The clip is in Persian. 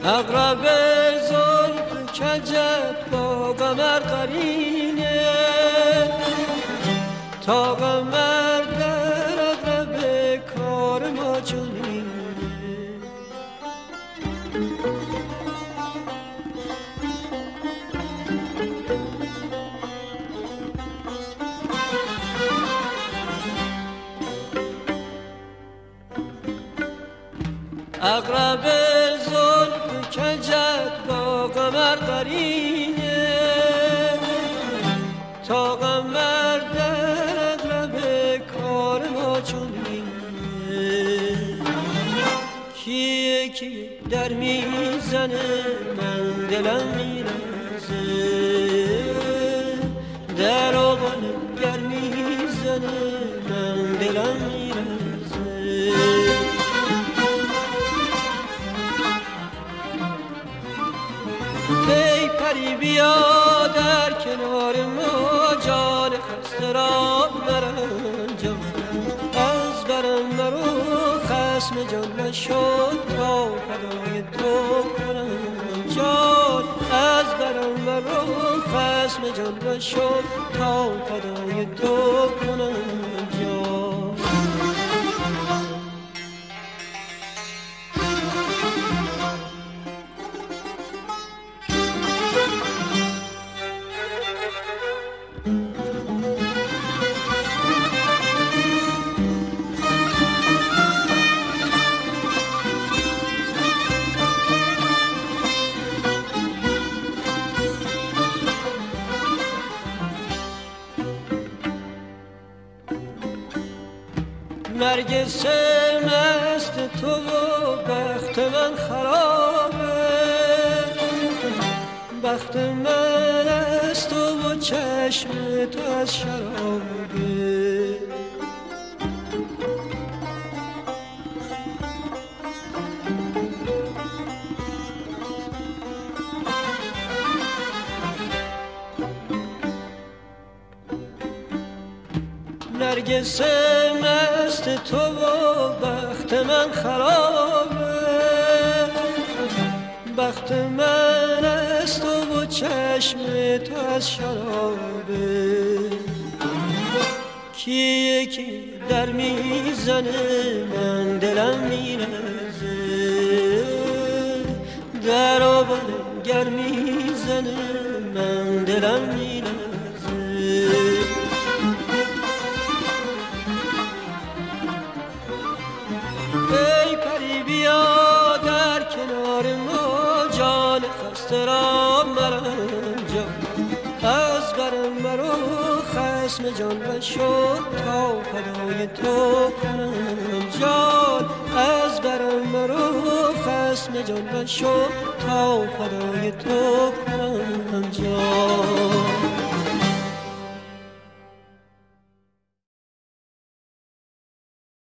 اقرب زلف کجت با قمر قرینه تا قمر در اقرب کار ما چنینه اقرب زلف کجت با قمر قرینه تا قمر در اقرب کار ما چنینه کیه کی در میزنه من دلم میرزه در آغانم گر میزنه من دلم میرزه ای پری بیا در کنار ما جان خسته را برنجام از برم مرو خصم جان نشد تا فدای تو کنم جان از برم مرو خصم جان نشد تا فدای تو کنم جان نرگس مست تو و بخت من خرابه بخت من از تو و چشم تو از شرابه نرگس مست تو و بخت من خرابه بخت من از تو و چشم تو از شرابه کیه کی در میزنه من دلم میرزه در آبانم گر میزنه من دلم میرزه ای پری بیا در کنار ما جان خسته را مرنجام از برم مرو خصم جان نشد تا فدای تو کنم جان از برم مرو خصم جان نشد تا فدای تو کنم جان